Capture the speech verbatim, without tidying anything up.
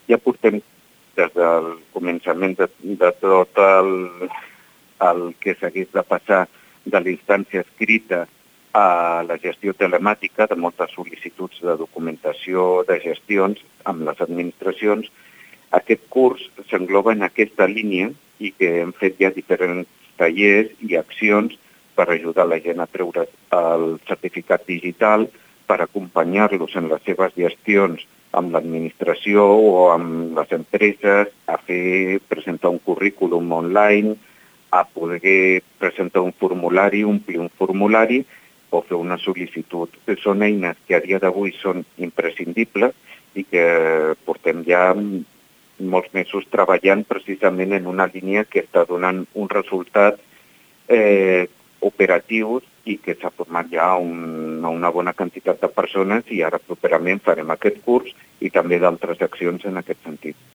Ja portem des del començament de, de tot el, el que s'hagués de passar de la instància escrita a la gestió telemàtica de moltes sol·licituds de documentació, de gestions amb les administracions. Aquest curs s'engloba en aquesta línia i que hem fet ja diferents tallers i accions per ajudar la gent a treure el certificat digital, per acompanyar-los en les seves gestions amb l'administració o amb les empreses, a fer presentar un currículum online, a poder presentar un formulari, omplir un formulari o fer una sol·licitud. Són eines que a dia d'avui són imprescindibles i que portem ja molts mesos treballant precisament en una línia que està donant un resultat eh, operatius i que s'ha format ja un, una bona quantitat de persones i ara properament farem aquest curs i també d'altres accions en aquest sentit.